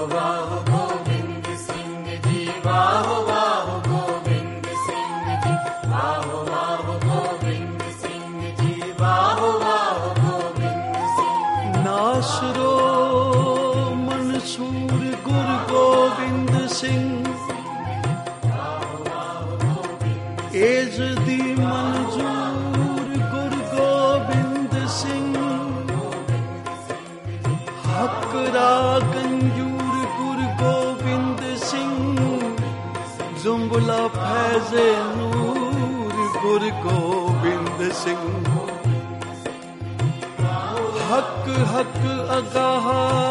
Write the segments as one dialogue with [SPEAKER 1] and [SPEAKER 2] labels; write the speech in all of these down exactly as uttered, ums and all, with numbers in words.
[SPEAKER 1] वाह गोविंद सिंह जी, वाह वाह गोविंद सिंह जी, वाह वाह गोविंद सिंह जी, वाह वाह गोविंद सिंह।
[SPEAKER 2] नासरो मंसूर गुरु गोविंद सिंह, एजदी मंजूर गुरु गोविंद सिंह, हकरा गंजूर गुरु गोविंद सिंह, जुम्बला फैज़े नूर गुरु गोविंद सिंह, हक हक अगाह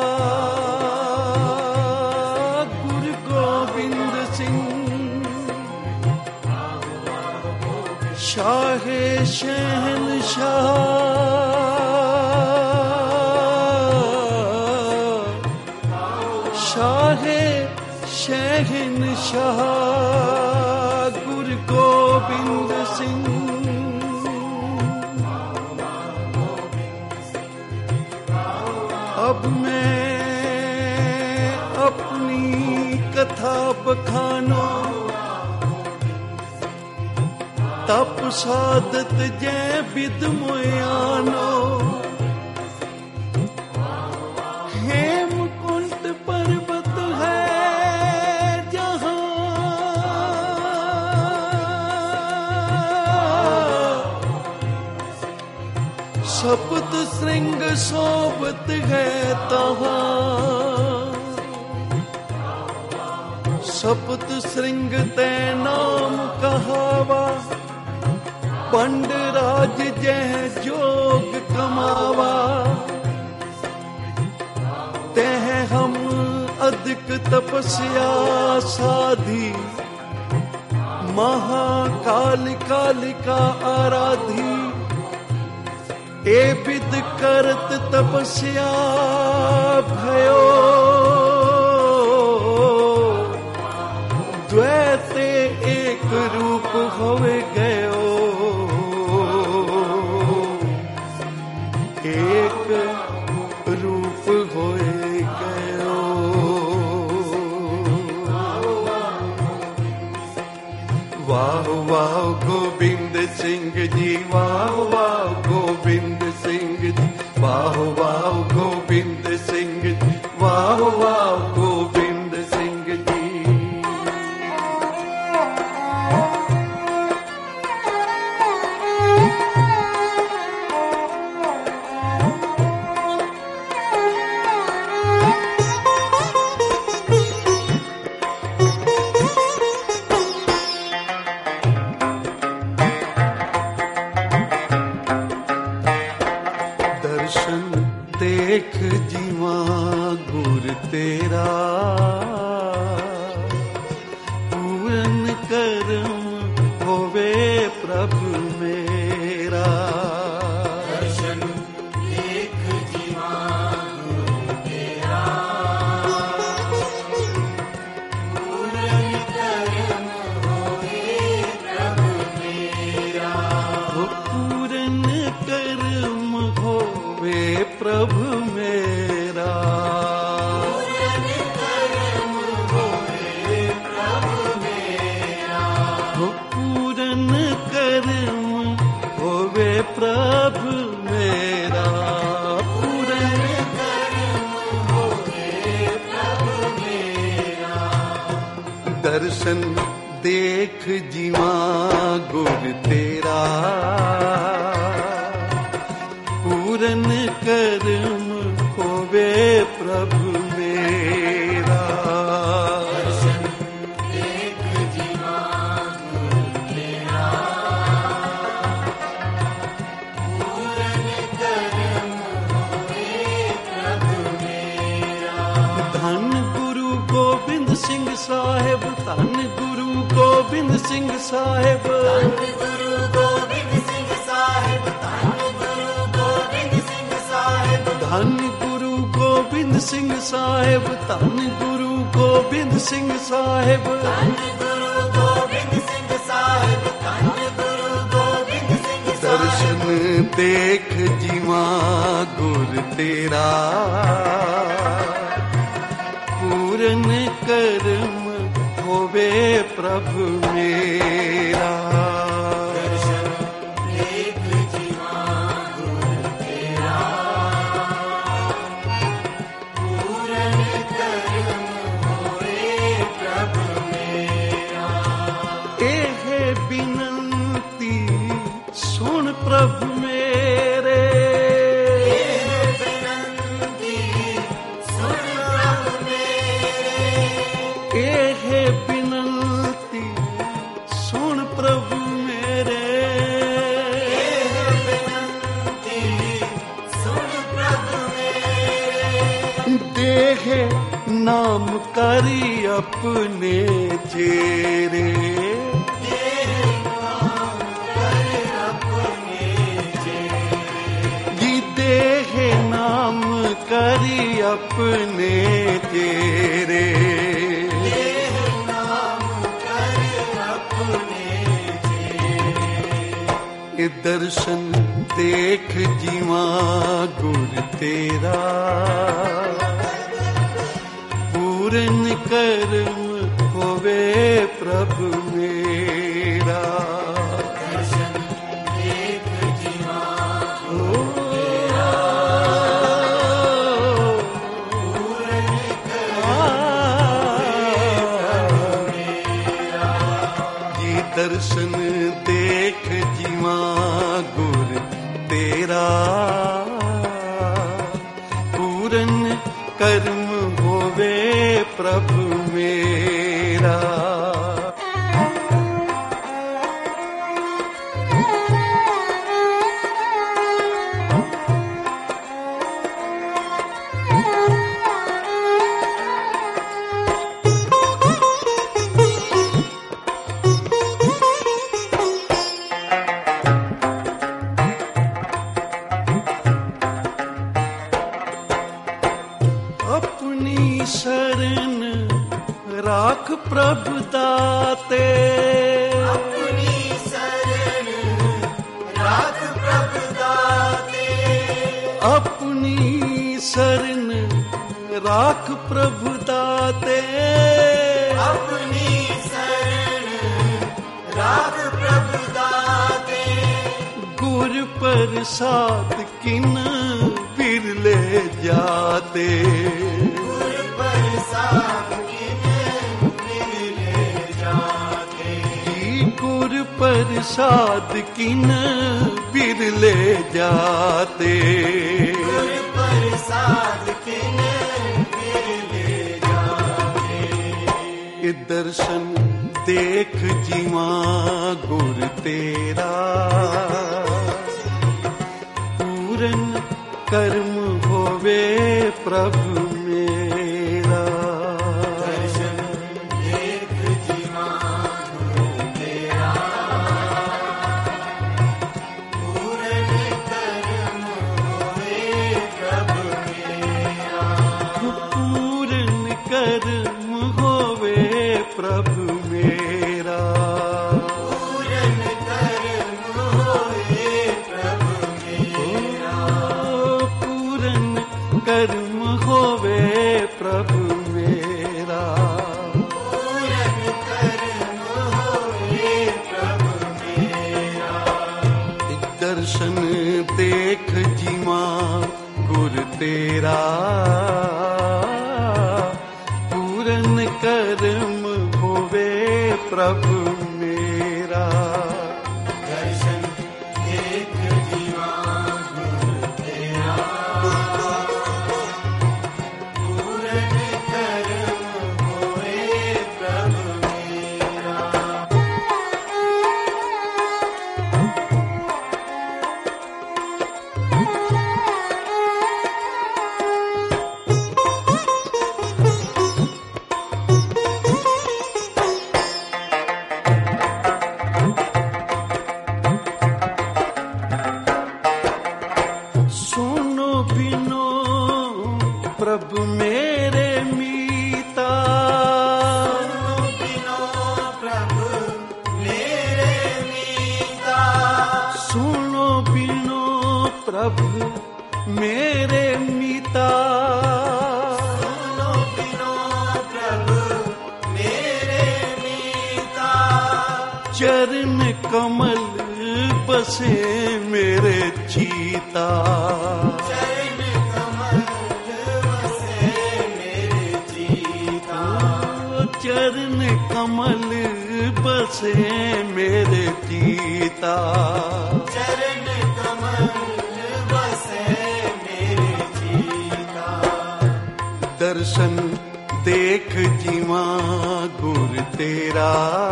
[SPEAKER 2] गुरु गोविंद सिंह, शाहे शहनशाह शाहे शहनशाह गुरु गोविंद सिंह। अब मैं अपनी कथा बखानो, तप साधत जै बिद मोयानो, हेमकुंट पर्वत है जहां, सप्त श्रृंग सोबत है तहां, सप्त श्रृंग तै नाम कहावा, पंड राज जह जोग कमावा, तह हम अधिक तपस्या साधी, महाकाल कालिका आराधी, ए विद करत तपस्या भयो, द्वैते एक रूप होवे गयो, एक रूप होए गयो। वाह वाह गोविंद सिंह जी, वाह वाह गोविंद सिंह जी, वाह वाह गोविंद सिंह जी, वाह वाह गोविंद सिंह जी। देख जीवा गुर तेरा, पूरन करम होवे प्रभु मेरा,
[SPEAKER 1] दर्शन देख जीवा गुर तेरा, पूरन करम होवे प्रभु मेरा,
[SPEAKER 2] पूरन करम होवे प्रभु मेरा,
[SPEAKER 1] पूरन करम होवे प्रभु मेरा,
[SPEAKER 2] पूरन करम होवे प्रभु मेरा, पूरन
[SPEAKER 1] करम होवे प्रभु मेरा।
[SPEAKER 2] दर्शन देख जीवा गुर तेरा, पूरन करम होवे प्रभु मेरा,
[SPEAKER 1] दर्शन देख जीवा गुर तेरा, पूरन करम होवे प्रभु मेरा।
[SPEAKER 2] धन गुरु गोबिंद सिंह साहिब, धन गुरु गोबिंद सिंह साहिब,
[SPEAKER 1] धन गुरु गोबिंद सिंह साहिब, धन गुरु गोबिंद सिंह साहिब,
[SPEAKER 2] धन गुरु गोबिंद सिंह साहिब, धन गुरु गोबिंद सिंह साहिब,
[SPEAKER 1] धन गुरु गोबिंद सिंह साहिब, धन गुरु गोबिंद सिंह साहिब।
[SPEAKER 2] दर्शन देख जीवा गुर तेरा, कर्म होवे प्रभु मेरा।
[SPEAKER 1] दर्शन देख जीवा गुरु तेरा, पूरन कर्म होवे प्रभु मेरा।
[SPEAKER 2] एह बिनती सुन प्रभु मेरे, एह बिनती सुन प्रभु मेरे,
[SPEAKER 1] एह बिनती सुन प्रभु मेरे।
[SPEAKER 2] देह नाम करी अपने चेरे,
[SPEAKER 1] देह नाम कर अपने चेरे।
[SPEAKER 2] जी देह नाम करी अपने चेरे। ये दर्शन देख जीवा गुर तेरा, पूरन कर्म होवे प्रभु मेरा।
[SPEAKER 1] दर्शन देख जीवा
[SPEAKER 2] ओ,
[SPEAKER 1] पूरन
[SPEAKER 2] जी दर्शन देख जीवा गुर तेरा, पूरन कर्म होवे प्रभु मेरा। अपनी शरण राख प्रभु दाते,
[SPEAKER 1] अपनी शरण राख प्रभु दाते।
[SPEAKER 2] अपनी शरण राख प्रभु दाते।
[SPEAKER 1] अपनी शरण राख प्रभु दाते।
[SPEAKER 2] गुर प्रसाद किन बिरले जाते,
[SPEAKER 1] गुर प्रसाद किन बिरले जाते।
[SPEAKER 2] गुर प्रसाद किन बिरले जाते।
[SPEAKER 1] गुर प्रसाद किन बिरले जाते।
[SPEAKER 2] ये दर्शन देख जीवा गुर तेरा, पूरन कर्म होवे प्रभु मेरा।
[SPEAKER 1] दर्शन देख जीवा गुरु तेरा, पूरन कर्म होवे प्रभु मेरा।
[SPEAKER 2] पूरन कर्म होवे प्रभु मेरा।
[SPEAKER 1] पूरन कर्म होवे प्रभु मेरा।
[SPEAKER 2] पूरन कर्म होवे प्रभु मेरा।
[SPEAKER 1] पूरन कर्म होवे प्रभु मेरा।
[SPEAKER 2] दर्शन देख जीवा गुर तेरा, पूरन कर्म होवे प्रभु मेरा।
[SPEAKER 1] दर्शन देख जीवा गुरु तेरा, पूरन कर्म होवे प्रभु मेरा।
[SPEAKER 2] सुनो बिनो प्रभु मेरे मीता,
[SPEAKER 1] सुनो बिनो प्रभु मेरे मीता।
[SPEAKER 2] सुनो बिनो प्रभु मेरे मीता।
[SPEAKER 1] सुनो बिनो प्रभु
[SPEAKER 2] चरण कमल बसे मेरे चीता,
[SPEAKER 1] चरण कमल बसे मेरे चीता,
[SPEAKER 2] चरण कमल बसे मेरे चीता,
[SPEAKER 1] चरण कमल बसे मेरे चीता।
[SPEAKER 2] दर्शन देख जीवा गुर तेरा,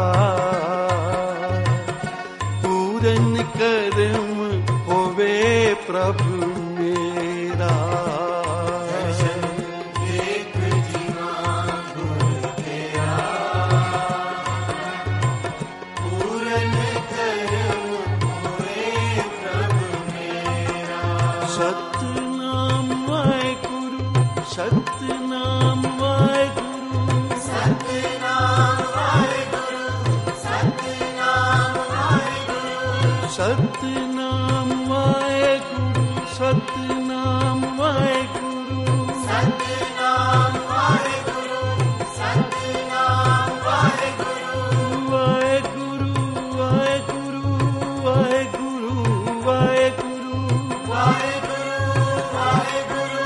[SPEAKER 2] पूरन करम होवे प्रभु मेरा।
[SPEAKER 1] दर्शन देख जीवा गुर तेरा, पूरन करम होवे प्रभु मेरा।
[SPEAKER 2] सतनाम वाहेगुरु, सतनाम वाहेगुरु,
[SPEAKER 1] सतनाम वाहेगुरु, सतनाम वाहेगुरु,
[SPEAKER 2] सतनाम वाहेगुरु, सतनाम वाहेगुरु,
[SPEAKER 1] सतनाम वाहेगुरु, सतनाम वाहेगुरु,
[SPEAKER 2] वाहेगुरु वाहेगुरु वाहेगुरु वाहेगुरु,
[SPEAKER 1] वाहेगुरु वाहेगुरु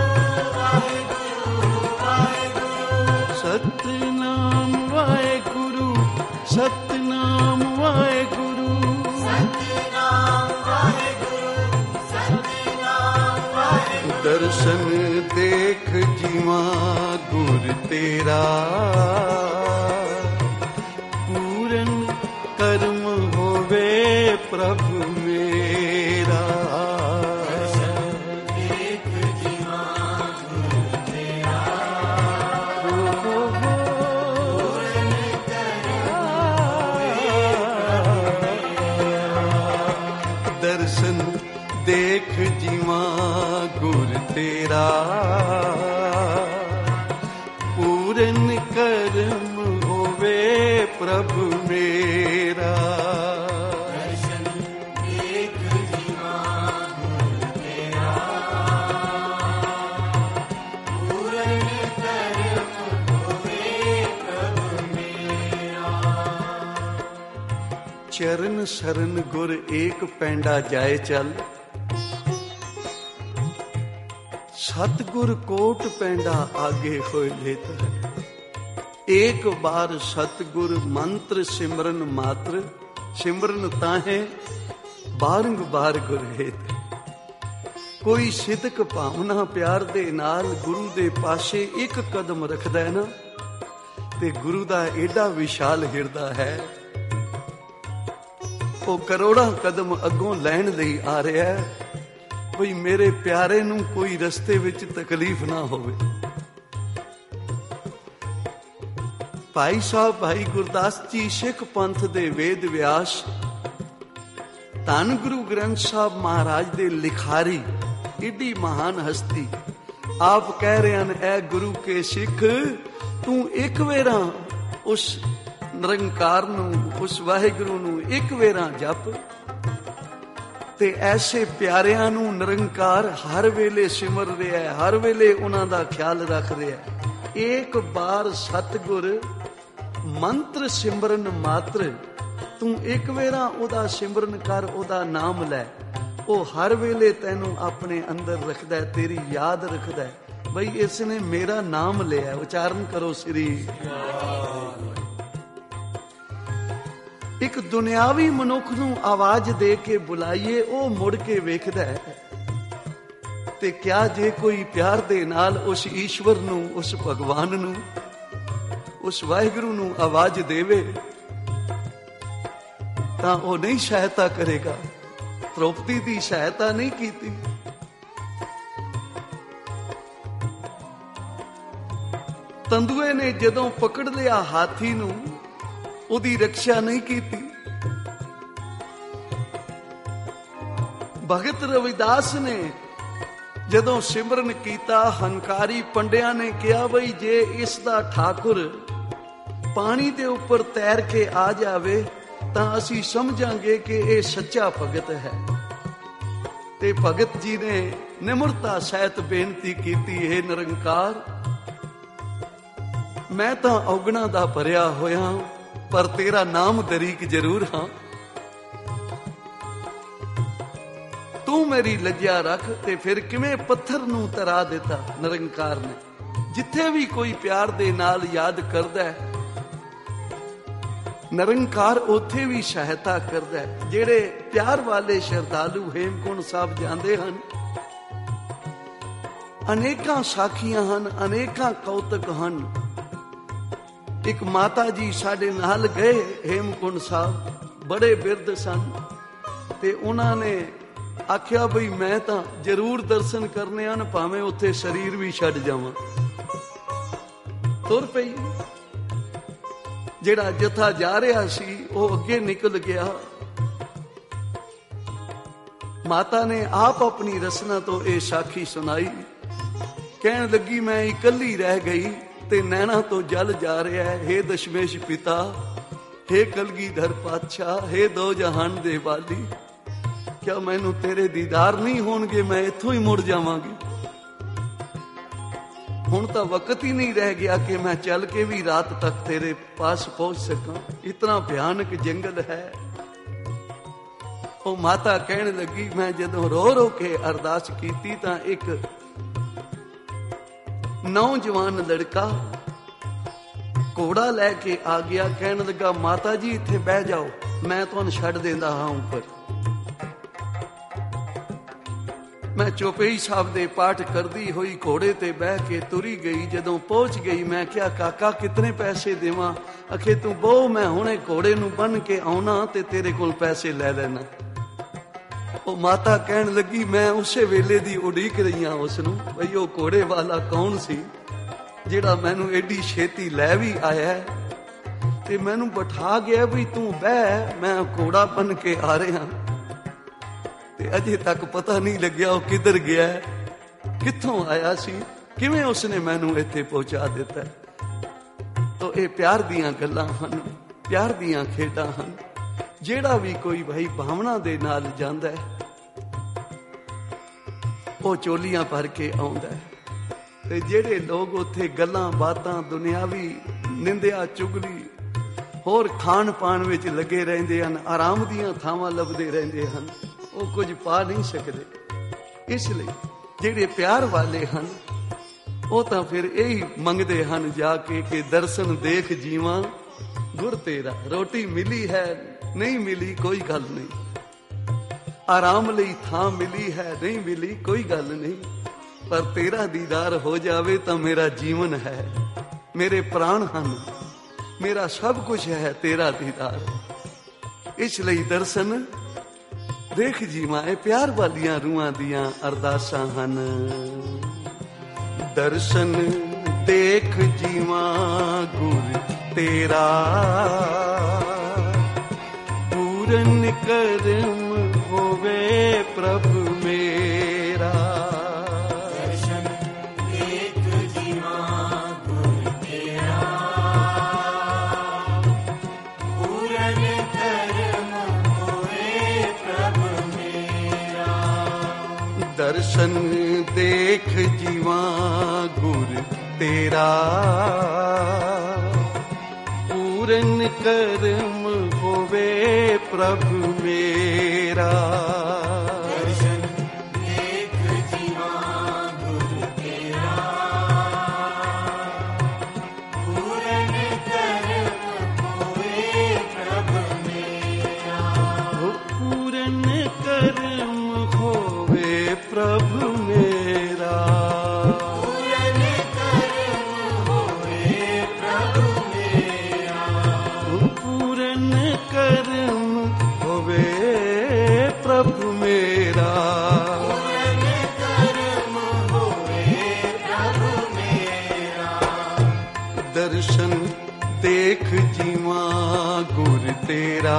[SPEAKER 1] वाहेगुरु,
[SPEAKER 2] सतनाम वाहेगुरु, सतनाम वाहेगुरु,
[SPEAKER 1] सतनाम वाहेगुरु, सतनाम वाहेगुरु।
[SPEAKER 2] दर्शन देख जीवा गुर तेरा, पूरन कर्म होवे प्रभु मेरा।
[SPEAKER 1] देख जीवा गुर तेरा,
[SPEAKER 2] दर्शन देख जीवा गुर तेरा, पूरन कर्म होवे प्रभु मेरा।
[SPEAKER 1] दर्शन देख जीवा गुर तेरा, पूरन कर्म होवे प्रभु मेरा।
[SPEAKER 2] चरण शरण गुर एक पैंडा जाए चल, सतगुर कोट पैंडा आगे होए लेत। एक बार सतगुर मंत्र सिमरन मात्र, सिमरन ताहे बारंग बार गुर हेत। कोई सिदक भावना प्यार दे नाल गुरु दे पासे एक कदम रखदा है ना, ते गुरु दा एडा विशाल हिरदा है, ਉਹ ਕਰੋੜਾਂ ਕਦਮ ਅੱਗੋਂ ਲੈਣ ਲਈ ਆ ਰਿਹਾ ਹੈ, ਬਈ ਮੇਰੇ ਪਿਆਰੇ ਨੂੰ ਕੋਈ ਰਸਤੇ ਵਿੱਚ ਤਕਲੀਫ ਨਾ ਹੋਵੇ। ਭਾਈ ਸਾਹਿਬ ਭਾਈ ਗੁਰਦਾਸ ਜੀ ਸਿੱਖ ਪੰਥ ਦੇ ਵੇਦ ਵਿਆਸ, ਧੰਨ ਗੁਰੂ ਗ੍ਰੰਥ ਸਾਹਿਬ ਮਹਾਰਾਜ ਦੇ ਲਿਖਾਰੀ, ਏਡੀ ਮਹਾਨ ਹਸਤੀ, ਆਪ ਕਹਿ ਰਹੇ ਹਨ, ਐ ਗੁਰੂ ਕੇ ਸਿੱਖ ਤੂੰ ਇੱਕ ਵੇਰਾ ਉਸ ਨਿਰੰਕਾਰ ਨੂੰ, ਉਸ ਵਾਹਿਗੁਰੂ ਨੂੰ ਇੱਕ ਵੇਰਾ ਜਪ, ਤੇ ਐਸੇ ਪਿਆਰਿਆਂ ਨੂੰ ਨਿਰੰਕਾਰ ਹਰ ਵੇਲੇ ਸਿਮਰ ਰਿਹਾ ਹੈ, ਹਰ ਵੇਲੇ ਉਹਨਾਂ ਦਾ ਖਿਆਲ ਰੱਖ ਰਿਹਾ ਹੈ। ਇੱਕ ਬਾਰ ਸਤਿਗੁਰ ਮੰਤਰ ਸਿਮਰਨ ਮਾਤਰ, ਤੂੰ ਇੱਕ ਵੇਰਾ ਉਹਦਾ ਸਿਮਰਨ ਕਰ, ਉਹਦਾ ਨਾਮ ਲੈ, ਉਹ ਹਰ ਵੇਲੇ ਤੈਨੂੰ ਆਪਣੇ ਅੰਦਰ ਰੱਖਦਾ, ਤੇਰੀ ਯਾਦ ਰੱਖਦਾ, ਬਈ ਇਸ ਨੇ ਮੇਰਾ ਨਾਮ ਲਿਆ। ਉਚਾਰਨ ਕਰੋ ਸ੍ਰੀ। ਇੱਕ ਦੁਨਿਆਵੀ ਮਨੁੱਖ ਨੂੰ ਆਵਾਜ਼ ਦੇ ਕੇ ਬੁਲਾਈਏ, ਉਹ ਮੁੜ ਕੇ ਵੇਖਦਾ ਹੈ, ਤੇ ਕਿਆ ਜੇ ਕੋਈ ਪਿਆਰ ਦੇ ਨਾਲ ਉਸ ਈਸ਼ਵਰ ਨੂੰ, ਉਸ ਭਗਵਾਨ ਨੂੰ, ਉਸ ਵਾਹਿਗੁਰੂ ਨੂੰ ਆਵਾਜ਼ ਦੇਵੇ, ਤਾਂ ਉਹ ਨਹੀਂ ਸਹਾਇਤਾ ਕਰੇਗਾ। ਦ੍ਰੋਪਦੀ ਦੀ ਸਹਾਇਤਾ ਨਹੀਂ ਕੀਤੀ, ਤੰਦੂਏ ਨੇ ਜਦੋਂ ਪਕੜ ਲਿਆ ਹਾਥੀ ਨੂੰ, ਉਹਦੀ ਰੱਖਿਆ ਨਹੀਂ ਕੀਤੀ। ਭਗਤ ਰਵਿਦਾਸ ਨੇ ਜਦੋਂ ਸਿਮਰਨ ਕੀਤਾ, ਹੰਕਾਰੀ ਪੰਡਿਆਂ ਨੇ ਕਿਹਾ, ਬਈ ਜੇ ਇਸ ਦਾ ਠਾਕੁਰ ਪਾਣੀ ਦੇ ਉੱਪਰ ਤੈਰ ਕੇ ਆ ਜਾਵੇ ਤਾਂ ਅਸੀਂ ਸਮਝਾਂਗੇ ਕਿ ਇਹ ਸੱਚਾ ਭਗਤ ਹੈ। ਤੇ ਭਗਤ ਜੀ ਨੇ ਨਿਮਰਤਾ ਸਹਿਤ ਬੇਨਤੀ ਕੀਤੀ, ਹੈ ਨਿਰੰਕਾਰ, ਮੈਂ ਤਾਂ ਔਗਣਾ ਦਾ ਭਰਿਆ ਹੋਇਆ, ਪਰ ਤੇਰਾ ਨਾਮ ਦਰੀਕ ਜ਼ਰੂਰ ਹਾਂ। ਤੂੰ ਮੇਰੀ ਲੱਜਿਆ ਰੱਖ। ਤੇ ਫਿਰ ਕਿਵੇਂ ਪੱਥਰ ਨੂੰ ਤਰਾ ਦਿੱਤਾ ਨਿਰੰਕਾਰ ਨੇ। ਜਿੱਥੇ ਵੀ ਕੋਈ ਪਿਆਰ ਦੇ ਨਾਲ ਯਾਦ ਕਰਦਾ ਹੈ, ਨਿਰੰਕਾਰ ਉੱਥੇ ਵੀ ਸਹਾਇਤਾ ਕਰਦਾ ਹੈ। ਜਿਹੜੇ ਪਿਆਰ ਵਾਲੇ ਸ਼ਰਧਾਲੂ ਹੇਮਕੁੰਟ ਸਾਹਿਬ ਜਾਂਦੇ ਹਨ, ਅਨੇਕਾਂ ਸਾਖੀਆਂ ਹਨ, ਅਨੇਕਾਂ ਕੌਤਕ ਹਨ। ਇੱਕ ਮਾਤਾ ਜੀ ਸਾਡੇ ਨਾਲ ਗਏ ਹੇਮਕੁੰਟ ਸਾਹਿਬ, ਬੜੇ ਬਿਰਧ ਸਨ, ਤੇ ਉਹਨਾਂ ਨੇ ਆਖਿਆ ਬਈ ਮੈਂ ਤਾਂ ਜ਼ਰੂਰ ਦਰਸ਼ਨ ਕਰਨੇ ਹਨ, ਭਾਵੇਂ ਉੱਥੇ ਸਰੀਰ ਵੀ ਛੱਡ ਜਾਵਾਂ। ਤੁਰ ਪਈ। ਜਿਹੜਾ ਜਥਾ ਜਾ ਰਿਹਾ ਸੀ ਉਹ ਅੱਗੇ ਨਿਕਲ ਗਿਆ। ਮਾਤਾ ਨੇ ਆਪ ਆਪਣੀ ਰਸਨਾ ਤੋਂ ਇਹ ਸਾਖੀ ਸੁਣਾਈ। ਕਹਿਣ ਲੱਗੀ ਮੈਂ ਇਕੱਲੀ ਰਹਿ ਗਈ ਤੇ ਨੈਣਾ ਤੋਂ ਜਲ ਜਾ ਰਿਹਾ ਹੈ। ਹੇ ਦਸ਼ਮੇਸ਼ ਪਿਤਾ, ਹੇ ਕਲਗੀਧਰ ਪਾਤਸ਼ਾਹ, ਹੇ ਦੋ ਜਹਾਨ ਦੇ ਵਾਲੀ, ਕਿਆ ਮੈਨੂੰ ਤੇਰੇ ਦੀਦਾਰ ਨਹੀਂ ਹੋਣਗੇ? ਮੈਂ ਇੱਥੋਂ ਹੀ ਮੁੜ ਜਾਵਾਂਗੀ। ਹੁਣ ਤਾਂ ਵਕਤ ਹੀ ਨਹੀਂ ਰਹਿ ਗਿਆ ਕਿ ਮੈਂ ਚੱਲ ਕੇ ਵੀ ਰਾਤ ਤੱਕ ਤੇਰੇ ਪਾਸ ਪਹੁੰਚ ਸਕਾਂ। ਇਤਨਾ ਭਿਆਨਕ ਜੰਗਲ ਹੈ। ਉਹ ਮਾਤਾ ਕਹਿਣ ਲੱਗੀ ਮੈਂ ਜਦੋਂ ਰੋ ਰੋ ਕੇ ਅਰਦਾਸ ਕੀਤੀ ਤਾਂ ਇੱਕ ਨੌਜਵਾਨ ਲੜਕਾ ਘੋੜਾ ਲੈ ਕੇ ਆ ਗਿਆ। ਕਹਿਣ ਲੱਗਾ ਮਾਤਾ ਜੀ ਇੱਥੇ ਬਹਿ ਜਾਓ, ਮੈਂ ਤੁਹਾਨੂੰ ਛੱਡ ਦਿੰਦਾ ਹਾਂ ਉੱਪਰ। ਮੈਂ ਚੌਪਈ ਸਾਹਿਬ ਦੇ ਪਾਠ ਕਰਦੀ ਹੋਈ ਘੋੜੇ ਤੇ ਬਹਿ ਕੇ ਤੁਰੀ ਗਈ। ਜਦੋਂ ਪਹੁੰਚ ਗਈ ਮੈਂ ਕਿਹਾ ਕਾਕਾ ਕਿਤਨੇ ਪੈਸੇ ਦੇਵਾਂ? ਅਖੇ ਤੂੰ ਬਹੁ, ਮੈਂ ਹੁਣੇ ਘੋੜੇ ਨੂੰ ਬੰਨ ਕੇ ਆਉਣਾ ਤੇ ਤੇਰੇ ਕੋਲ ਪੈਸੇ ਲੈ ਲੈਣਾ। ਉਹ ਮਾਤਾ ਕਹਿਣ ਲੱਗੀ ਮੈਂ ਉਸੇ ਵੇਲੇ ਦੀ ਉਡੀਕ ਰਹੀ ਹਾਂ ਉਸ ਨੂੰ, ਬਈ ਉਹ ਘੋੜੇ ਵਾਲਾ ਕੌਣ ਸੀ ਜਿਹੜਾ ਮੈਨੂੰ ਐਡੀ ਛੇਤੀ ਲੈ ਵੀ ਆਇਆ ਤੇ ਮੈਨੂੰ ਬਿਠਾ ਗਿਆ ਵੀ ਤੂੰ ਬਹਿ, ਮੈਂ ਘੋੜਾ ਬੰਨ ਕੇ ਆ ਰਿਹਾ। ਤੇ ਅਜੇ ਤੱਕ ਪਤਾ ਨਹੀਂ ਲੱਗਿਆ ਉਹ ਕਿੱਧਰ ਗਿਆ, ਕਿੱਥੋਂ ਆਇਆ ਸੀ, ਕਿਵੇਂ ਉਸਨੇ ਮੈਨੂੰ ਇੱਥੇ ਪਹੁੰਚਾ ਦਿੱਤਾ। ਤੋ ਇਹ ਪਿਆਰ ਦੀਆਂ ਗੱਲਾਂ ਹਨ, ਪਿਆਰ ਦੀਆਂ ਖੇਡਾਂ ਹਨ। ਜਿਹੜਾ ਵੀ ਕੋਈ ਭਾਈ ਭਾਵਨਾ ਦੇ ਨਾਲ ਜਾਂਦਾ ਹੈ ਉਹ ਚੋਲੀਆਂ ਭਰ ਕੇ ਆਉਂਦਾ ਹੈ। ਤੇ ਜਿਹੜੇ ਲੋਕ ਉੱਥੇ ਗੱਲਾਂ ਬਾਤਾਂ, ਦੁਨਿਆਵੀ ਨਿੰਦਿਆ, ਚੁਗਲੀ, ਹੋਰ ਖਾਣ ਪਾਣ ਵਿੱਚ ਲੱਗੇ ਰਹਿੰਦੇ ਹਨ, ਆਰਾਮ ਦੀਆਂ ਥਾਵਾਂ ਲੱਭਦੇ ਰਹਿੰਦੇ ਹਨ, ਉਹ ਕੁਝ ਪਾ ਨਹੀਂ ਸਕਦੇ। ਇਸ ਲਈ ਜਿਹੜੇ ਪਿਆਰ ਵਾਲੇ ਹਨ ਉਹ ਤਾਂ ਫਿਰ ਇਹੀ ਮੰਗਦੇ ਹਨ ਜਾ ਕੇ ਕਿ ਦਰਸ਼ਨ ਦੇਖ ਜੀਵਾਂ ਗੁਰ ਤੇਰਾ। ਰੋਟੀ ਮਿਲੀ ਹੈ ਨਹੀਂ ਮਿਲੀ ਕੋਈ ਗੱਲ ਨਹੀਂ, ਆਰਾਮ ਲਈ ਥਾਂ ਮਿਲੀ ਹੈ ਨਹੀਂ ਮਿਲੀ ਕੋਈ ਗੱਲ ਨਹੀਂ, ਪਰ ਤੇਰਾ ਦੀਦਾਰ ਹੋ ਜਾਵੇ ਤਾਂ ਮੇਰਾ ਜੀਵਨ ਹੈ, ਮੇਰੇ ਪ੍ਰਾਣ ਹਨ, ਮੇਰਾ ਸਭ ਕੁਝ ਹੈ ਤੇਰਾ ਦੀਦਾਰ। ਇਸ ਲਈ ਦਰਸ਼ਨ ਦੇਖ ਜੀਵਾਂ ਇਹ ਪਿਆਰ ਵਾਲੀਆਂ ਰੂਹਾਂ ਦੀਆਂ ਅਰਦਾਸਾਂ ਹਨ। ਦਰਸ਼ਨ ਦੇਖ ਜੀਵਾਂ ਗੁਰ ਤੇਰਾ, ਪੂਰਨ ਕਰਮ ਹੋਵੇ ਪ੍ਰਭ ਮੇਰਾ।
[SPEAKER 1] ਦਰਸ਼ਨ ਦੇਖ ਜੀਵਾਂ ਗੁਰ ਤੇਰਾ, ਪੂਰਨ ਕਰਮ ਹੋਵੇ ਪ੍ਰਭ ਮੇਰਾ।
[SPEAKER 2] ਦਰਸ਼ਨ ਦੇਖ ਜੀਵਾਂ ਗੁਰ ਤੇਰਾ, ਪੂਰਨ ਕਰਮ ਹੋਵੇ ਪ੍ਰਭ ਮੇਰਾ।
[SPEAKER 1] ਦਰਸ਼ਨ ਦੇਖ ਜੀਵਾਂ ਗੁਰ ਤੇਰਾ, ਪੂਰਨ ਕਰਮ ਹੋਵੇ ਪ੍ਰਭ ਮੇਰਾ।
[SPEAKER 2] ਪੂਰਨ ਕਰਮ ਹੋਵੇ ਪ੍ਰਭ ਮੇਰਾ।
[SPEAKER 1] ਪੂਰਨ ਕਰਮ ਹੋਵੇ ਪ੍ਰਭ ਮੇਰਾ।
[SPEAKER 2] ਪੂਰਨ ਕਰਮ ਹੋਵੇ ਪ੍ਰਭ ਮੇਰਾ।
[SPEAKER 1] ਪੂਰਨ ਕਰਮ ਹੋਵੇ ਪ੍ਰਭ ਮੇਰਾ।
[SPEAKER 2] ਦਰਸ਼ਨ ਦੇਖ ਜੀਵਾਂ ਗੁਰ ਤੇਰਾ,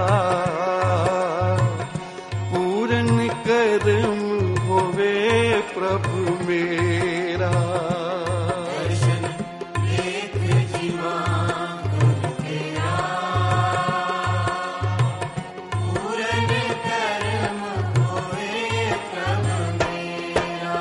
[SPEAKER 2] ਪੂਰਨ ਕਰਮ ਹੋਵੇ ਪ੍ਰਭ ਮੇਰਾ।
[SPEAKER 1] ਦਰਸ਼ਨ ਦੇਖ ਜੀਵਾਂ ਗੁਰ ਤੇਰਾ, ਪੂਰਨ ਕਰਮ ਹੋਵੇ ਪ੍ਰਭ ਮੇਰਾ।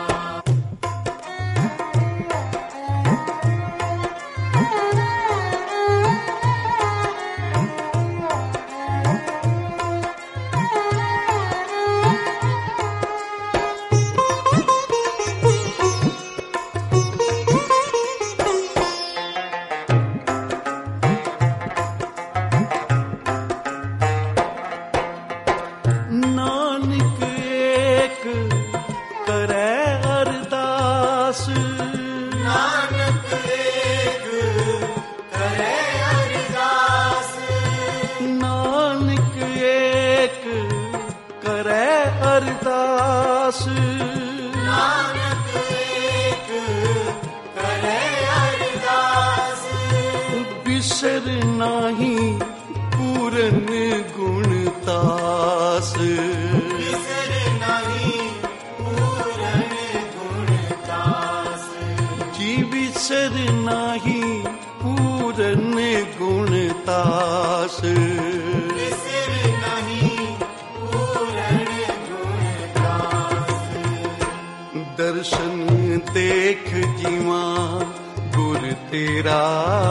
[SPEAKER 2] बिसर नाही पूरन गुण तास।
[SPEAKER 1] बिसर नहीं पूरन गुण तास।
[SPEAKER 2] जी बिसर नाही पूरन गुण तास।
[SPEAKER 1] बिसर नहीं पूरन गुण तास।
[SPEAKER 2] दर्शन देख जीवा गुर तेरा,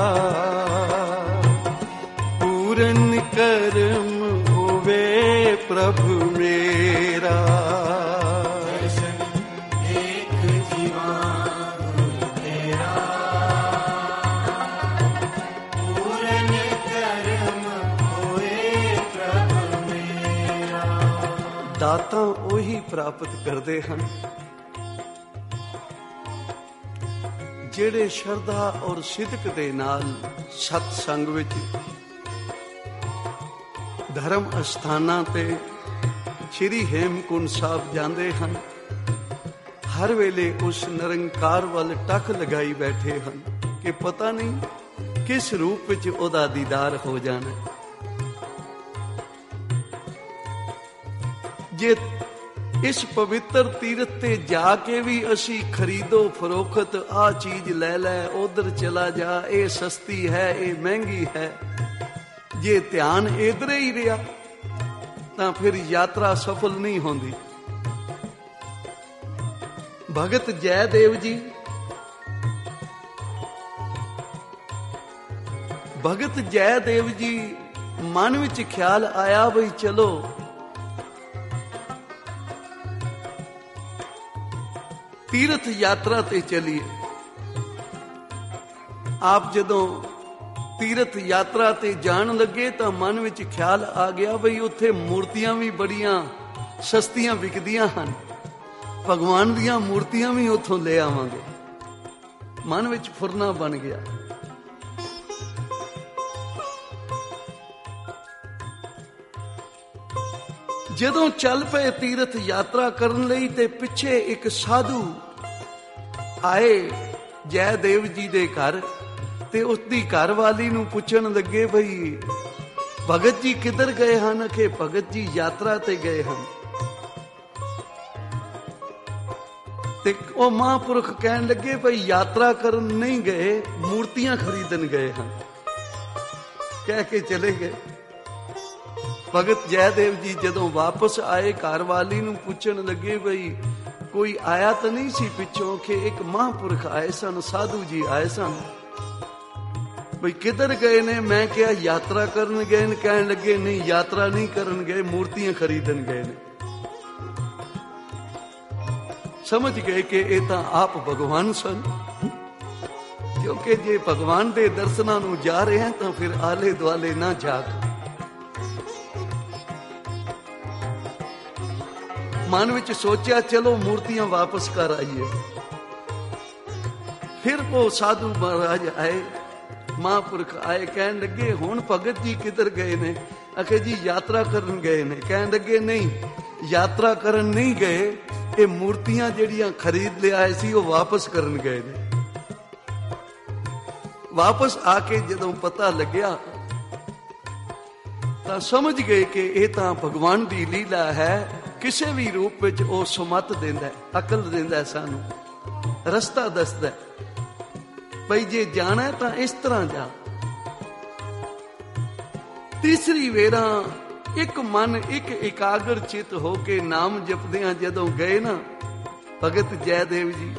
[SPEAKER 2] पूरन करम होवे प्रभु मेरा।
[SPEAKER 1] दर्शन देख जीवा गुर तेरा, पूरन करम होए प्रभु मेरा।
[SPEAKER 2] दाता ਉਹੀ ਪ੍ਰਾਪਤ ਕਰਦੇ ਹਨ ਜਿਹੜੇ ਸ਼ਰਧਾ ਔਰ ਸਿਦਕ ਦੇ ਨਾਲ ਸਤ ਸੰਗ ਵਿੱਚ ਧਰਮ ਅਸਥਾਨਾਂ ਤੇ ਸ਼੍ਰੀ ਹੇਮਕੁੰਟ ਸਾਹਿਬ ਜਾਂਦੇ ਹਨ। ਹਰ ਵੇਲੇ ਉਸ ਨਿਰੰਕਾਰ ਵੱਲ ਟੱਕ ਲਗਾਈ ਬੈਠੇ ਹਨ ਕਿ ਪਤਾ ਨਹੀਂ ਕਿਸ ਰੂਪ ਵਿੱਚ ਉਹਦਾ ਦੀਦਾਰ ਹੋ ਜਾਣਾ। ਜੇ ਇਸ ਪਵਿੱਤਰ ਤੀਰਥ ਤੇ ਜਾ ਕੇ ਵੀ ਅਸੀਂ ਖਰੀਦੋ ਫਰੋਖਤ, ਆਹ ਚੀਜ਼ ਲੈ ਲੈ, ਉਧਰ ਚਲਾ ਜਾ, ਇਹ ਸਸਤੀ ਹੈ, ਇਹ ਮਹਿੰਗੀ ਹੈ, ਜੇ ਧਿਆਨ ਇਧਰੇ ਹੀ ਰਿਹਾ ਤਾਂ ਫਿਰ ਯਾਤਰਾ ਸਫਲ ਨਹੀਂ ਹੁੰਦੀ। ਭਗਤ ਜੈਦੇਵ ਜੀ ਭਗਤ ਜੈਦੇਵ ਜੀ ਮਨ ਵਿੱਚ ਖਿਆਲ ਆਇਆ ਬਈ ਚਲੋ ਤੀਰਥ ਯਾਤਰਾ ਤੇ ਚਲੀਏ। ਆਪ ਜਦੋਂ ਤੀਰਥ ਯਾਤਰਾ ਤੇ ਜਾਣ ਲੱਗੇ ਤਾਂ ਮਨ ਵਿੱਚ ਖਿਆਲ ਆ ਗਿਆ ਬਈ ਉੱਥੇ ਮੂਰਤੀਆਂ ਵੀ ਬੜੀਆਂ ਸਸਤੀਆਂ ਵਿਕਦੀਆਂ ਹਨ, ਭਗਵਾਨ ਦੀਆਂ ਮੂਰਤੀਆਂ ਵੀ ਉੱਥੋਂ ਲੈ ਆਵਾਂਗੇ। ਮਨ ਵਿੱਚ ਫੁਰਨਾ ਬਣ ਗਿਆ। ਜਦੋਂ ਚੱਲ ਪਏ ਤੀਰਥ ਯਾਤਰਾ ਕਰਨ ਲਈ ਤੇ ਪਿੱਛੇ ਇੱਕ ਸਾਧੂ ਆਏ ਜੈਦੇਵ ਜੀ ਦੇ ਘਰ ਤੇ ਉਸ ਦੀ ਘਰ ਵਾਲੀ ਨੂੰ ਪੁੱਛਣ ਲੱਗੇ ਬਈ ਭਗਤ ਜੀ ਕਿੱਧਰ ਗਏ ਹਨ? ਕਿ ਭਗਤ ਜੀ ਯਾਤਰਾ ਤੇ ਗਏ ਹਨ। ਤੇ ਉਹ ਮਹਾਂਪੁਰਖ ਕਹਿਣ ਲੱਗੇ ਬਈ ਯਾਤਰਾ ਕਰਨ ਨਹੀਂ ਗਏ, ਮੂਰਤੀਆਂ ਖਰੀਦਣ ਗਏ ਹਨ। ਕਹਿ ਕੇ ਚਲੇ ਗਏ। ਭਗਤ ਜੈਦੇਵ ਜੀ ਜਦੋਂ ਵਾਪਸ ਆਏ ਘਰ ਵਾਲੀ ਨੂੰ ਪੁੱਛਣ ਲੱਗੇ ਬਈ ਕੋਈ ਆਇਆ ਤਾਂ ਨਹੀਂ ਸੀ ਪਿੱਛੋਂ? ਕਿ ਇੱਕ ਮਹਾਂਪੁਰਖ ਆਏ ਸਨ, ਸਾਧੂ ਜੀ ਆਏ ਸਨ। ਬਈ ਕਿੱਧਰ ਗਏ ਨੇ? ਮੈਂ ਕਿਹਾ ਯਾਤਰਾ ਕਰਨ ਗਏ ਨੇ। ਕਹਿਣ ਲੱਗੇ ਨਹੀਂ, ਯਾਤਰਾ ਨਹੀਂ ਕਰਨ ਗਏ, ਮੂਰਤੀਆਂ ਖਰੀਦਣ ਗਏ ਨੇ। ਸਮਝ ਗਏ ਕਿ ਇਹ ਤਾਂ ਆਪ ਭਗਵਾਨ ਸਨ, ਕਿਉਂਕਿ ਜੇ ਭਗਵਾਨ ਦੇ ਦਰਸ਼ਨਾਂ ਨੂੰ ਜਾ ਰਹੇ ਹਾਂ ਤਾਂ ਫਿਰ ਆਲੇ ਦੁਆਲੇ ਨਾ ਜਾ ਕੇ ਮਨ ਵਿੱਚ ਸੋਚਿਆ ਚਲੋ ਮੂਰਤੀਆਂ ਵਾਪਸ ਕਰ ਆਈਏ। ਫਿਰ ਉਹ ਸਾਧੂ ਮਹਾਰਾਜ ਆਏ, ਮਹਾਂਪੁਰਖ ਆਏ, ਕਹਿਣ ਲੱਗੇ ਹੁਣ ਭਗਤ ਜੀ ਕਿੱਧਰ ਗਏ ਨੇ? ਆਖੇ ਜੀ ਯਾਤਰਾ ਕਰਨ ਗਏ ਨੇ। ਕਹਿਣ ਲੱਗੇ ਨਹੀਂ, ਯਾਤਰਾ ਕਰਨ ਨਹੀਂ ਗਏ, ਇਹ ਮੂਰਤੀਆਂ ਜਿਹੜੀਆਂ ਖਰੀਦ ਲਿਆਏ ਸੀ ਉਹ ਵਾਪਸ ਕਰਨ ਗਏ ਨੇ। ਵਾਪਸ ਆ ਕੇ ਜਦੋਂ ਪਤਾ ਲੱਗਿਆ ਤਾਂ ਸਮਝ ਗਏ ਕਿ ਇਹ ਤਾਂ ਭਗਵਾਨ ਦੀ ਲੀਲਾ ਹੈ। ਕਿਸੇ ਵੀ ਰੂਪ ਵਿੱਚ ਉਹ ਸੁਮਤ ਦਿੰਦਾ, ਅਕਲ ਦਿੰਦਾ, ਸਾਨੂੰ ਰਸਤਾ ਦੱਸਦਾ ਬਈ ਜੇ ਜਾਣਾ ਤਾਂ ਇਸ ਤਰ੍ਹਾਂ ਜਾ। ਤੀਸਰੀ ਵੇਰਾ ਇੱਕ ਮਨ ਇੱਕ ਇਕਾਗਰ ਚਿਤ ਹੋ ਕੇ ਨਾਮ ਜਪਦਿਆਂ ਜਦੋਂ ਗਏ ਨਾ ਭਗਤ ਜੈਦੇਵ ਜੀ,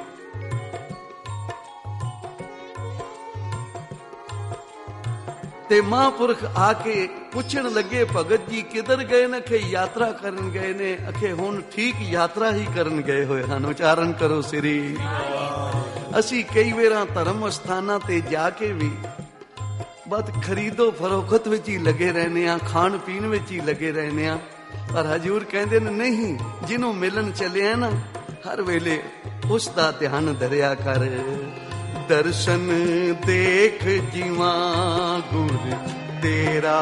[SPEAKER 2] ਤੇ ਮਹਾਂਪੁਰਖ ਆ ਕੇ ਪੁੱਛਣ ਲੱਗੇ ਭਗਤ ਜੀ ਕਿੱਧਰ ਗਏ ਨੇ? ਕਿ ਯਾਤਰਾ ਕਰਨ ਗਏ ਨੇ। ਅਖੇ ਹੁਣ ਠੀਕ ਯਾਤਰਾ ਹੀ ਕਰਨ ਗਏ ਹੋਏ ਹਨ। ਉਚਾਰਨ ਕਰੋ ਸ੍ਰੀ। ਅਸੀਂ ਕਈ ਵਾਰਾਂ ਧਰਮ ਸਥਾਨਾਂ ਤੇ ਜਾ ਕੇ ਵੀ ਬਸ ਖਰੀਦੋ ਫਰੋਖਤ ਵਿੱਚ ਹੀ ਲੱਗੇ ਰਹਿੰਦੇ ਆ, ਖਾਣ ਪੀਣ ਵਿੱਚ ਹੀ ਲੱਗੇ ਰਹਿੰਦੇ ਆ। ਪਰ ਹਜ਼ੂਰ ਕਹਿੰਦੇ ਨੇ ਨਹੀਂ, ਜਿਹਨੂੰ ਮਿਲਣ ਚੱਲਿਆ ਨਾ ਹਰ ਵੇਲੇ ਉਸ ਦਾ ਧਿਆਨ ਧਰਿਆ ਕਰ। ਦਰਸ਼ਨ ਦੇਖ ਜੀਵਾ ਗੁਰ ਤੇਰਾ,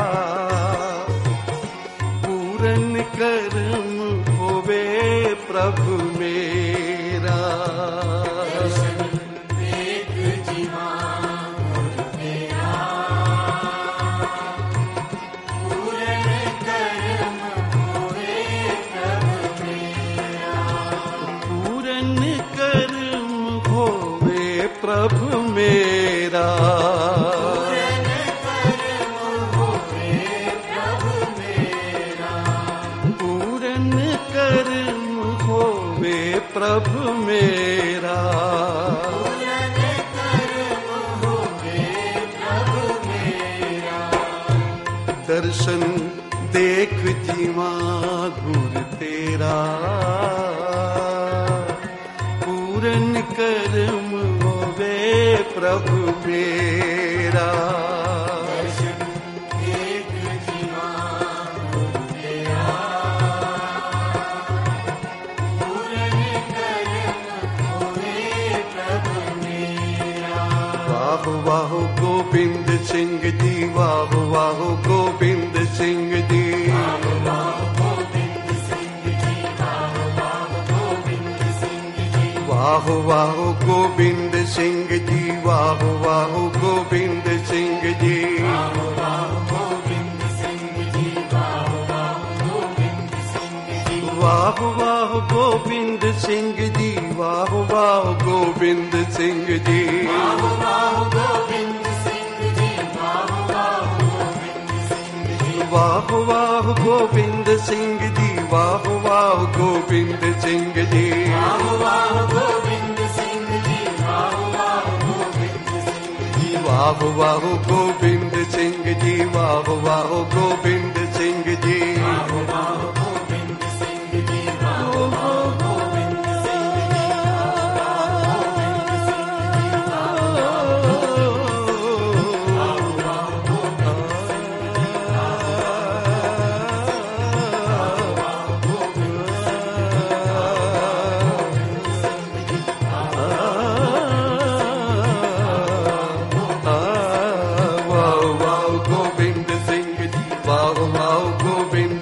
[SPEAKER 2] ਪੂਰਨ ਕਰਮ ਹੋਵੇ ਪ੍ਰਭੂ ਮੇਰਾ।
[SPEAKER 1] ਦਰਸ਼ਨ ਦੇਖ ਜੀਵਾ ਗੁਰ ਤੇਰਾ,
[SPEAKER 2] मेरा। पूरन कर्म होवे प्रभु मेरा। दर्शन देख जीवा गुर तेरा। पूरन कर्म होवे प्रभु मेरा। वाह वाह गोविंद सिंह जी, वाह वाह गोविंद सिंह जी। वाह वाह गोविंद सिंह जी, वाह वाह गोविंद सिंह जी। वाह वाह गोविंद सिंह जी, वाह वाह गोविंद सिंह जी। वाह वाह गोविंद सिंह जी, वाह वाह गोविंद सिंह जी। वाह वाह गोविंद सिंह जी, वाह वाह गोविंद सिंह जी। वाह वाह गोविंद सिंह जी, वाह वाह गोविंद सिंह जी। वाह वाह गोविंद सिंह जी, वाह वाह गोविंद सिंह जी। वाह वाह गोविंद सिंह जी, वाह वाह गोविंद सिंह जी। वाह वाह गोविंद सिंह जी, वाह वाह गोविंद सिंह जी। वाह वाह गोविंद सिंह जी, वाह वाह गोविंद सिंह जी। Govind